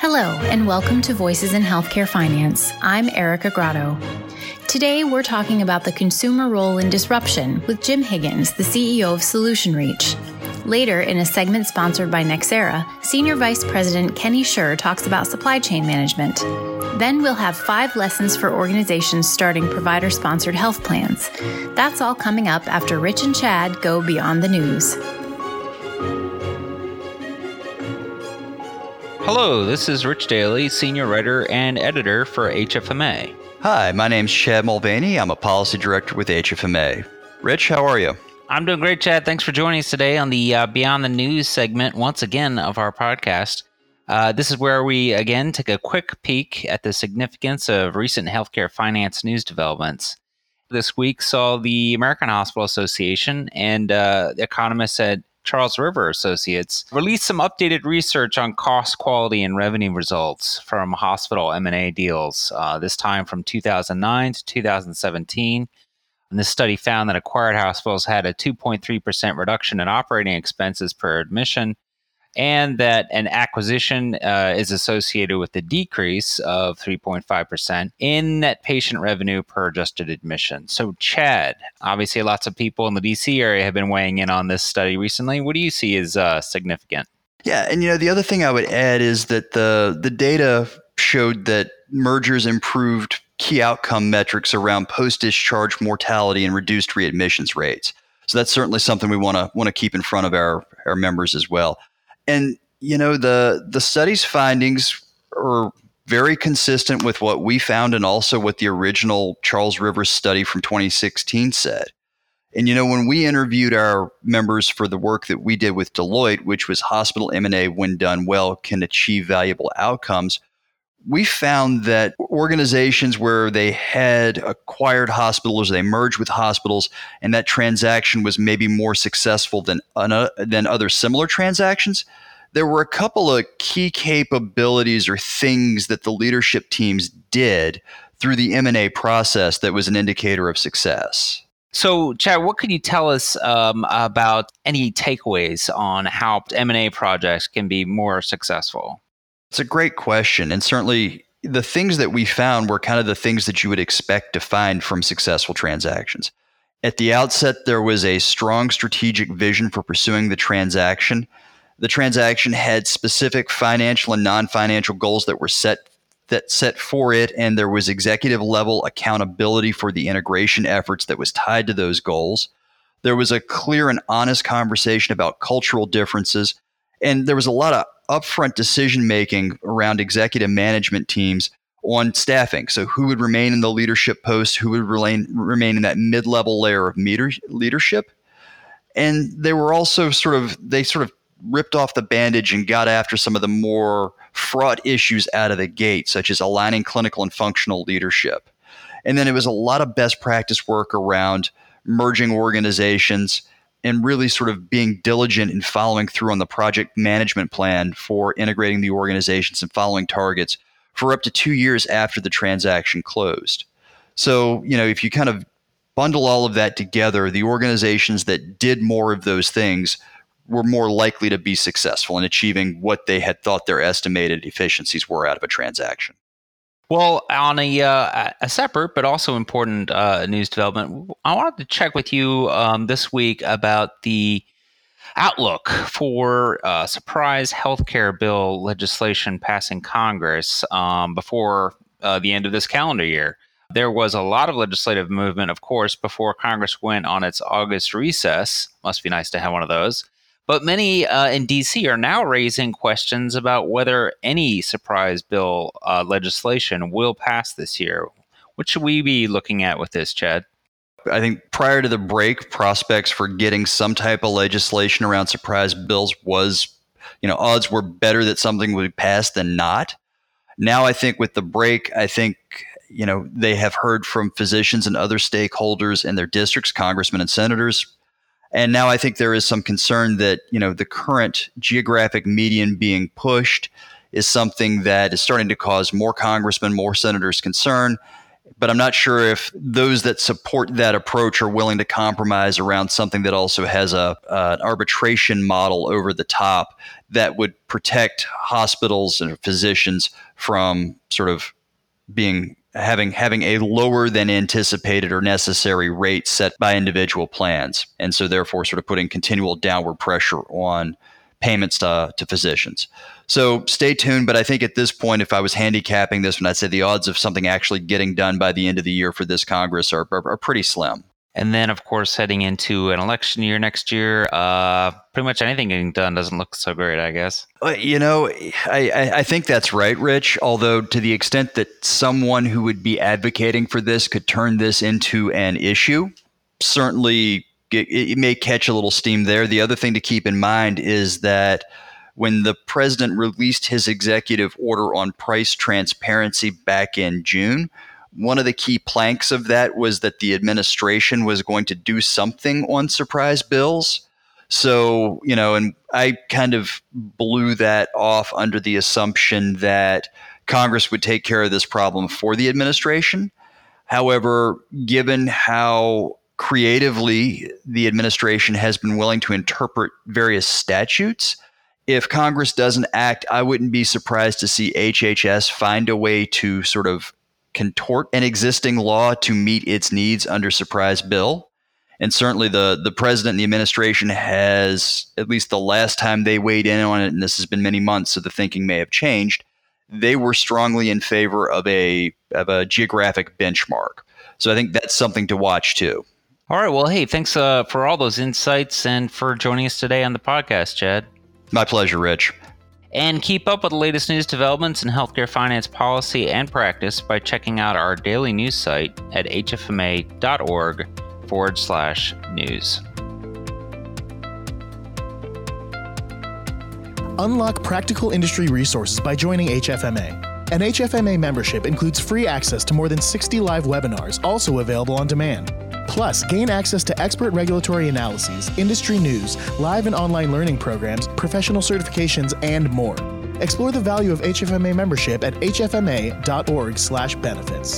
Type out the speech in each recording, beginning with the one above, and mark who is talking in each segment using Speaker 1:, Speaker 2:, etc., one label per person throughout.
Speaker 1: Hello, and welcome to Voices in Healthcare Finance. I'm Erica Grotto. Today, we're talking about the consumer role in disruption with Jim Higgins, the CEO of SolutionReach. Later, in a segment sponsored by Nexera, Senior Vice President Kenny Schur talks about supply chain management. Then we'll have 5 lessons for organizations starting provider-sponsored health plans. That's all coming up after Rich and Chad go beyond the news.
Speaker 2: Hello, this is Rich Daly, Senior Writer and Editor for HFMA.
Speaker 3: Hi, my name's Chad Mulvaney. I'm a Policy Director with HFMA. Rich, how are you?
Speaker 2: I'm doing great, Chad. Thanks for joining us today on the Beyond the News segment, once again, of our podcast. This is where we, again, take a quick peek at the significance of recent healthcare finance news developments. This week saw the American Hospital Association and economists at Charles River Associates released some updated research on cost, quality, and revenue results from hospital M&A deals, this time from 2009 to 2017. And this study found that acquired hospitals had a 2.3% reduction in operating expenses per admission, and that an acquisition is associated with a decrease of 3.5% in net patient revenue per adjusted admission. So, Chad, obviously lots of people in the DC area have been weighing in on this study recently. What do you see as significant?
Speaker 3: Yeah, and the other thing I would add is that the data showed that mergers improved key outcome metrics around post-discharge mortality and reduced readmissions rates. So that's certainly something we want to keep in front of our members as well. And, the study's findings are very consistent with what we found and also what the original Charles River study from 2016 said. And, when we interviewed our members for the work that we did with Deloitte, which was hospital M&A when done well can achieve valuable outcomes, we found that organizations where they had acquired hospitals, they merged with hospitals, and that transaction was maybe more successful than other similar transactions, there were a couple of key capabilities or things that the leadership teams did through the M&A process that was an indicator of success.
Speaker 2: So, Chad, what could you tell us about any takeaways on how M&A projects can be more successful?
Speaker 3: It's a great question. And certainly the things that we found were kind of the things that you would expect to find from successful transactions. At the outset, there was a strong strategic vision for pursuing the transaction. The transaction had specific financial and non-financial goals that were set for it, and there was executive level accountability for the integration efforts that was tied to those goals. There was a clear and honest conversation about cultural differences, and there was a lot of upfront decision-making around executive management teams on staffing. So who would remain in the leadership post, who would remain in that mid-level layer of leadership. And they were also sort of ripped off the bandage and got after some of the more fraught issues out of the gate, such as aligning clinical and functional leadership. And then it was a lot of best practice work around merging organizations and really sort of being diligent in following through on the project management plan for integrating the organizations and following targets for up to 2 years after the transaction closed. So, if you kind of bundle all of that together, the organizations that did more of those things were more likely to be successful in achieving what they had thought their estimated efficiencies were out of a transaction.
Speaker 2: Well, on a separate but also important news development, I wanted to check with you this week about the outlook for surprise healthcare bill legislation passing Congress before the end of this calendar year. There was a lot of legislative movement, of course, before Congress went on its August recess. Must be nice to have one of those. But many in D.C. are now raising questions about whether any surprise bill legislation will pass this year. What should we be looking at with this, Chad?
Speaker 3: I think prior to the break, prospects for getting some type of legislation around surprise bills was, odds were better that something would pass than not. Now I think with the break, they have heard from physicians and other stakeholders in their districts, congressmen and senators. And now I think there is some concern that, the current geographic median being pushed is something that is starting to cause more congressmen, more senators concern. But I'm not sure if those that support that approach are willing to compromise around something that also has an arbitration model over the top that would protect hospitals and physicians from sort of having a lower than anticipated or necessary rate set by individual plans, and so therefore sort of putting continual downward pressure on payments to physicians. So stay tuned, but I think at this point, if I was handicapping this one, I'd say the odds of something actually getting done by the end of the year for this Congress are pretty slim.
Speaker 2: And then, of course, heading into an election year next year, pretty much anything getting done doesn't look so great, I guess.
Speaker 3: I think that's right, Rich, although to the extent that someone who would be advocating for this could turn this into an issue, certainly it may catch a little steam there. The other thing to keep in mind is that when the president released his executive order on price transparency back in June, one of the key planks of that was that the administration was going to do something on surprise bills. So, and I kind of blew that off under the assumption that Congress would take care of this problem for the administration. However, given how creatively the administration has been willing to interpret various statutes, if Congress doesn't act, I wouldn't be surprised to see HHS find a way to sort of contort an existing law to meet its needs under surprise bill. And certainly the president and the administration has, at least the last time they weighed in on it, and this has been many months, so the thinking may have changed, they were strongly in favor of a geographic benchmark. So I think that's something to watch too.
Speaker 2: All right. Well, hey, thanks for all those insights and for joining us today on the podcast, Chad.
Speaker 3: My pleasure, Rich.
Speaker 2: And keep up with the latest news developments in healthcare finance policy and practice by checking out our daily news site at hfma.org/news.
Speaker 4: Unlock practical industry resources by joining HFMA. An HFMA membership includes free access to more than 60 live webinars, also available on demand. Plus, gain access to expert regulatory analyses, industry news, live and online learning programs, professional certifications, and more. Explore the value of HFMA membership at hfma.org/benefits.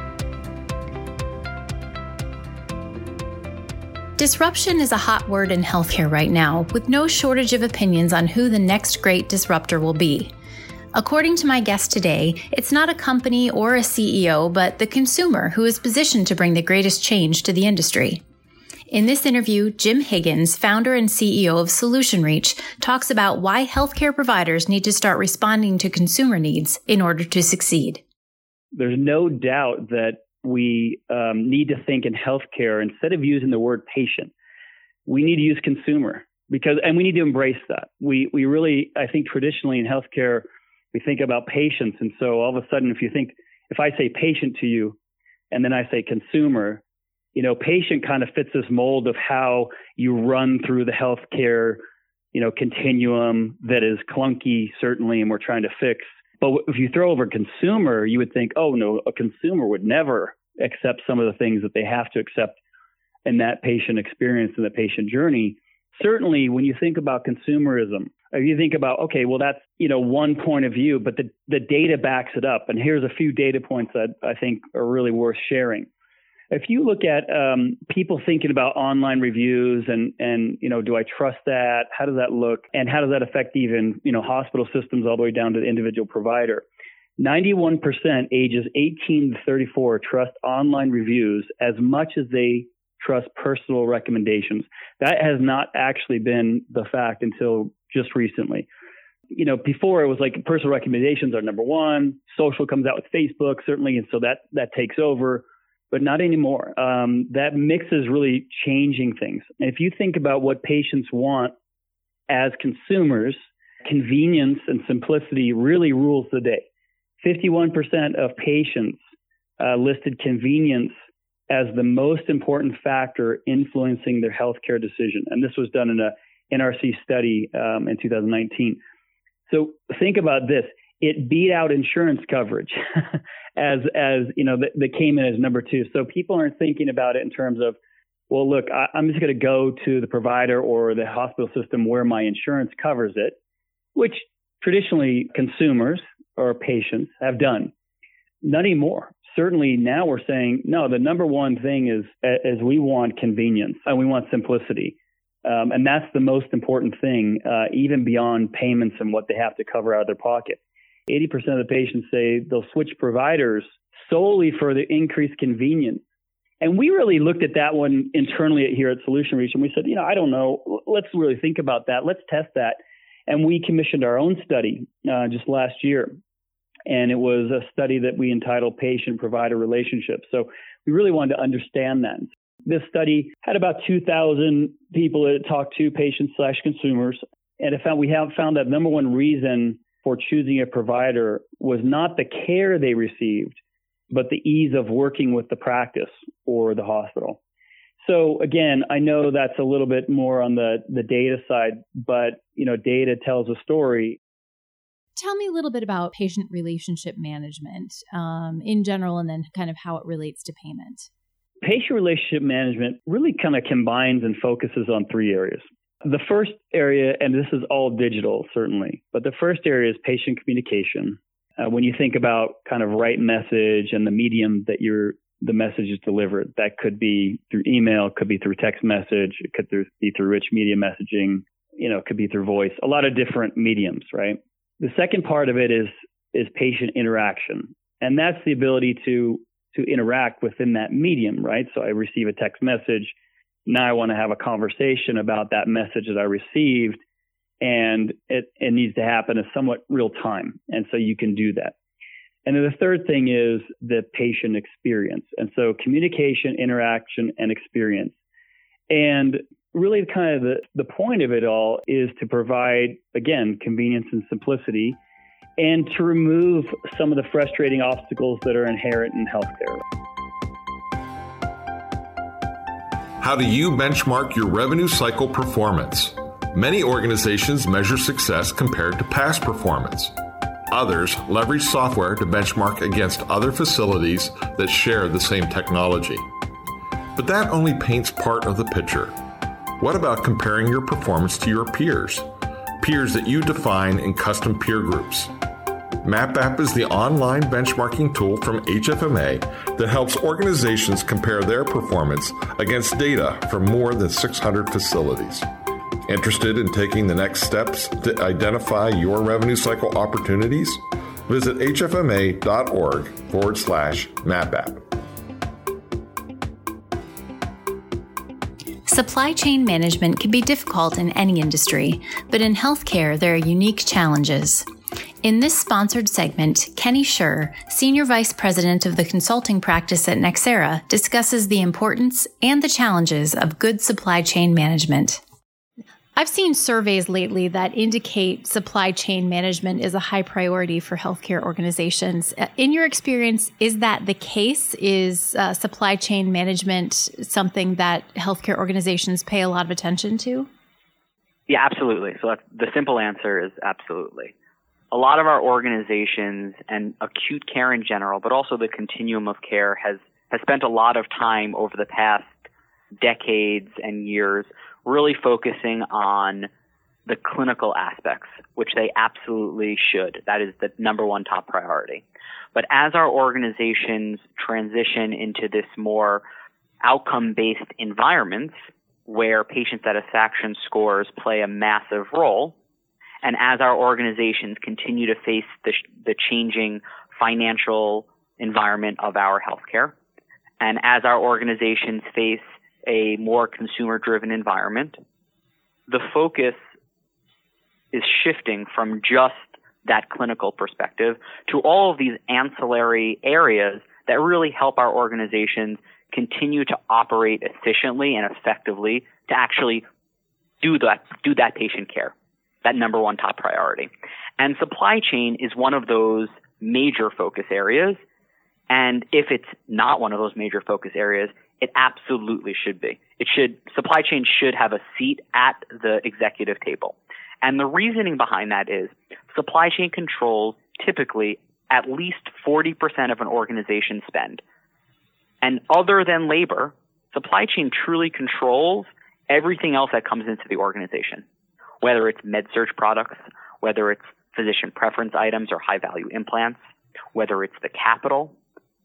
Speaker 1: Disruption is a hot word in healthcare right now, with no shortage of opinions on who the next great disruptor will be. According to my guest today, it's not a company or a CEO, but the consumer who is positioned to bring the greatest change to the industry. In this interview, Jim Higgins, founder and CEO of SolutionReach, talks about why healthcare providers need to start responding to consumer needs in order to succeed.
Speaker 5: There's no doubt that we need to think in healthcare, instead of using the word patient, we need to use consumer, and we need to embrace that. We really, I think traditionally in healthcare, we think about patients. And so all of a sudden, if I say patient to you and then I say consumer, patient kind of fits this mold of how you run through the healthcare, continuum that is clunky, certainly, and we're trying to fix. But if you throw over consumer, you would think, oh no, a consumer would never accept some of the things that they have to accept in that patient experience and the patient journey. Certainly, when you think about consumerism, you think about, okay, well, that's, one point of view, but the data backs it up. And here's a few data points that I think are really worth sharing. If you look at people thinking about online reviews and do I trust that? How does that look? And how does that affect even, hospital systems all the way down to the individual provider? 91% ages 18 to 34 trust online reviews as much as they trust personal recommendations. That has not actually been the fact until just recently. Before it was like personal recommendations are number one. Social comes out with Facebook, certainly, and so that takes over, but not anymore. That mix is really changing things. And if you think about what patients want as consumers, convenience and simplicity really rules the day. 51% of patients listed convenience as the most important factor influencing their healthcare decision. And this was done in a NRC study in 2019. So think about this. It beat out insurance coverage as that came in as number two. So people aren't thinking about it in terms of, well, look, I'm just going to go to the provider or the hospital system where my insurance covers it, which traditionally consumers or patients have done. Not anymore. certainly now we're saying, no, the number one thing is we want convenience and we want simplicity. And that's the most important thing, even beyond payments and what they have to cover out of their pocket. 80% of the patients say they'll switch providers solely for the increased convenience. And we really looked at that one internally here at Solution Reach, and we said, I don't know, let's really think about that. Let's test that. And we commissioned our own study just last year. And it was a study that we entitled Patient-Provider Relationships. So we really wanted to understand that. This study had about 2,000 people that it talked to, patients/consumers. And we have found that number one reason for choosing a provider was not the care they received, but the ease of working with the practice or the hospital. So again, I know that's a little bit more on the data side, but data tells a story.
Speaker 1: Tell me a little bit about patient relationship management in general, and then kind of how it relates to payment.
Speaker 5: Patient relationship management really kind of combines and focuses on three areas. The first area, and this is all digital, certainly, but the first area is patient communication. When you think about kind of right message and the medium that the message is delivered, that could be through email, could be through text message, it could be through rich media messaging, it could be through voice, a lot of different mediums, right? The second part of it is patient interaction. And that's the ability to interact within that medium, right? So I receive a text message. Now I want to have a conversation about that message that I received, and it needs to happen in somewhat real time. And so you can do that. And then the third thing is the patient experience. And so communication, interaction, and experience. And really kind of the point of it all is to provide, again, convenience and simplicity, and to remove some of the frustrating obstacles that are inherent in healthcare.
Speaker 6: How do you benchmark your revenue cycle performance? Many organizations measure success compared to past performance. Others leverage software to benchmark against other facilities that share the same technology. But that only paints part of the picture. What about comparing your performance to your peers? Peers that you define in custom peer groups. MapApp is the online benchmarking tool from HFMA that helps organizations compare their performance against data from more than 600 facilities. Interested in taking the next steps to identify your revenue cycle opportunities? Visit hfma.org/MapApp.
Speaker 1: Supply chain management can be difficult in any industry, but in healthcare, there are unique challenges. In this sponsored segment, Kenny Scher, Senior Vice President of the consulting practice at Nexera, discusses the importance and the challenges of good supply chain management. I've seen surveys lately that indicate supply chain management is a high priority for healthcare organizations. In your experience, is that the case? Is supply chain management something that healthcare organizations pay a lot of attention to?
Speaker 7: Yeah, absolutely. So the simple answer is absolutely. A lot of our organizations and acute care in general, but also the continuum of care has spent a lot of time over the past decades and years really focusing on the clinical aspects, which they absolutely should. That is the number one top priority. But as our organizations transition into this more outcome-based environments where patient satisfaction scores play a massive role, and as our organizations continue to face the changing financial environment of our healthcare, and as our organizations face a more consumer-driven environment, the focus is shifting from just that clinical perspective to all of these ancillary areas that really help our organizations continue to operate efficiently and effectively to actually do that patient care, that number one top priority. And supply chain is one of those major focus areas. And if it's not one of those major focus areas, it absolutely should be. Supply chain should have a seat at the executive table. And the reasoning behind that is supply chain controls typically at least 40% of an organization's spend. And other than labor, supply chain truly controls everything else that comes into the organization, whether it's med-surg products, whether it's physician preference items or high-value implants, whether it's the capital,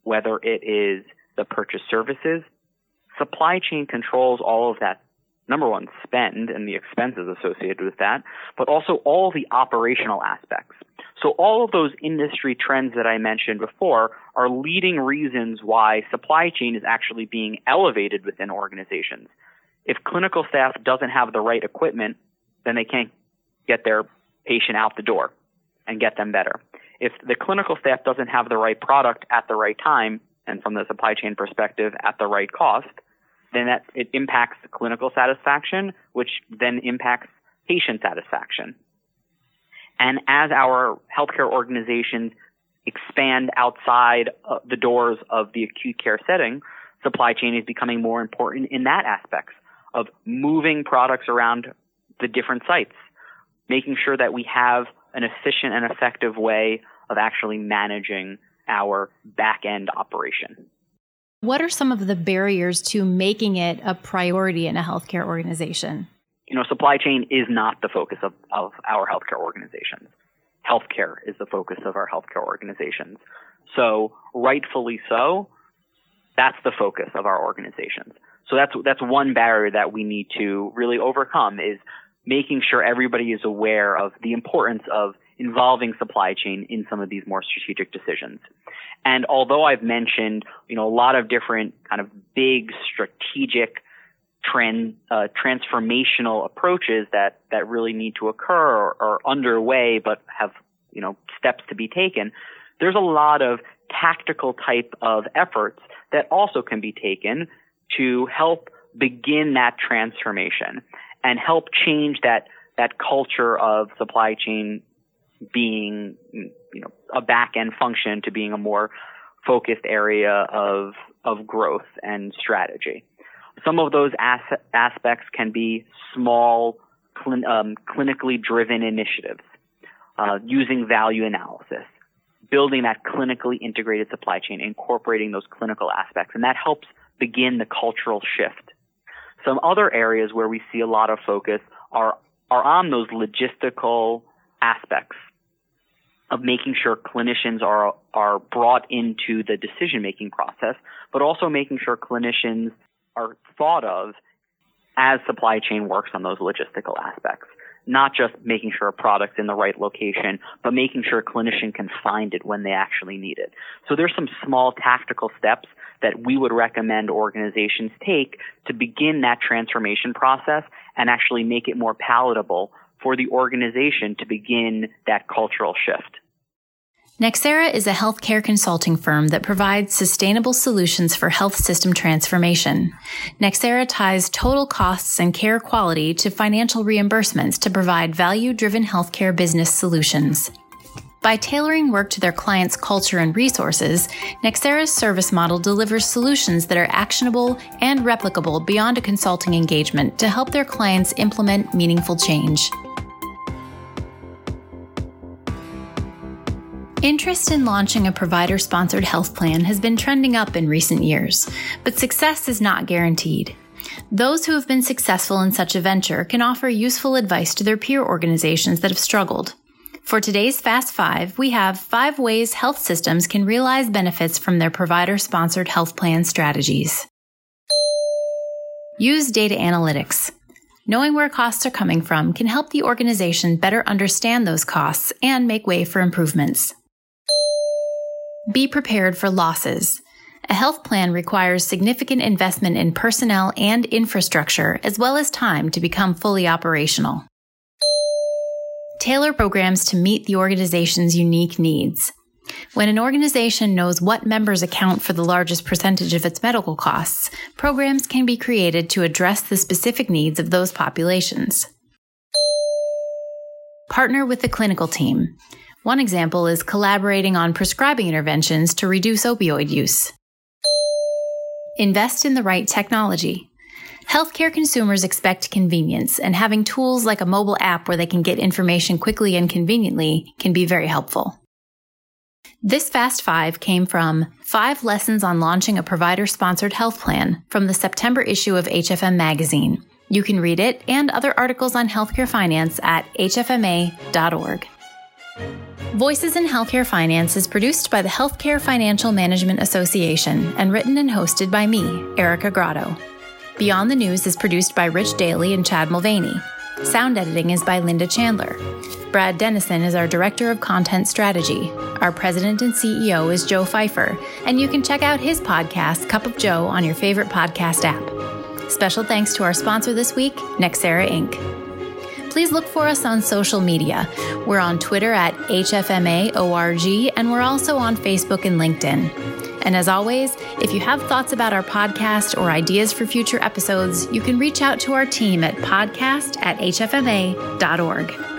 Speaker 7: whether it is the purchase services. Supply chain controls all of that, number one, spend and the expenses associated with that, but also all the operational aspects. So all of those industry trends that I mentioned before are leading reasons why supply chain is actually being elevated within organizations. If clinical staff doesn't have the right equipment, then they can't get their patient out the door and get them better. If the clinical staff doesn't have the right product at the right time, and from the supply chain perspective at the right cost, then it impacts clinical satisfaction, which then impacts patient satisfaction. And as our healthcare organizations expand outside the doors of the acute care setting, supply chain is becoming more important in that aspect of moving products around the different sites, making sure that we have an efficient and effective way of actually managing our back-end operation.
Speaker 1: What are some of the barriers to making it a priority in a healthcare organization?
Speaker 7: Supply chain is not the focus of our healthcare organizations. Healthcare is the focus of our healthcare organizations. So rightfully so, that's the focus of our organizations. So that's one barrier that we need to really overcome, is making sure everybody is aware of the importance of involving supply chain in some of these more strategic decisions. And although I've mentioned, a lot of different kind of big strategic transformational approaches that really need to occur or underway, but have, steps to be taken, there's a lot of tactical type of efforts that also can be taken to help begin that transformation and help change that culture of supply chain being, a back-end function to being a more focused area of growth and strategy. Some of those aspects can be small, clinically driven initiatives, using value analysis, building that clinically integrated supply chain, incorporating those clinical aspects, and that helps begin the cultural shift. Some other areas where we see a lot of focus are on those logistical aspects of making sure clinicians are brought into the decision-making process, but also making sure clinicians are thought of as supply chain works on those logistical aspects. Not just making sure a product's in the right location, but making sure a clinician can find it when they actually need it. So there's some small tactical steps that we would recommend organizations take to begin that transformation process and actually make it more palatable for the organization to begin that cultural shift.
Speaker 1: Nexera is a healthcare consulting firm that provides sustainable solutions for health system transformation. Nexera ties total costs and care quality to financial reimbursements to provide value-driven healthcare business solutions. By tailoring work to their clients' culture and resources, Nexera's service model delivers solutions that are actionable and replicable beyond a consulting engagement to help their clients implement meaningful change. Interest in launching a provider-sponsored health plan has been trending up in recent years, but success is not guaranteed. Those who have been successful in such a venture can offer useful advice to their peer organizations that have struggled. For today's Fast 5, we have 5 ways health systems can realize benefits from their provider-sponsored health plan strategies. Use data analytics. Knowing where costs are coming from can help the organization better understand those costs and make way for improvements. Be prepared for losses. A health plan requires significant investment in personnel and infrastructure, as well as time to become fully operational. Tailor programs to meet the organization's unique needs. When an organization knows what members account for the largest percentage of its medical costs, programs can be created to address the specific needs of those populations. Partner with the clinical team. One example is collaborating on prescribing interventions to reduce opioid use. Invest in the right technology. Healthcare consumers expect convenience, and having tools like a mobile app where they can get information quickly and conveniently can be very helpful. This Fast 5 came from 5 Lessons on Launching a Provider-Sponsored Health Plan from the September issue of HFM Magazine. You can read it and other articles on healthcare finance at hfma.org. Voices in Healthcare Finance is produced by the Healthcare Financial Management Association and written and hosted by me, Erica Grotto. Beyond the News is produced by Rich Daly and Chad Mulvaney. Sound editing is by Linda Chandler. Brad Dennison is our Director of Content Strategy. Our President and CEO is Joe Pfeiffer, and you can check out his podcast, Cup of Joe, on your favorite podcast app. Special thanks to our sponsor this week, Nexera Inc. Please look for us on social media. We're on Twitter at HFMAORG, and we're also on Facebook and LinkedIn. And as always, if you have thoughts about our podcast or ideas for future episodes, you can reach out to our team at podcast@hfma.org.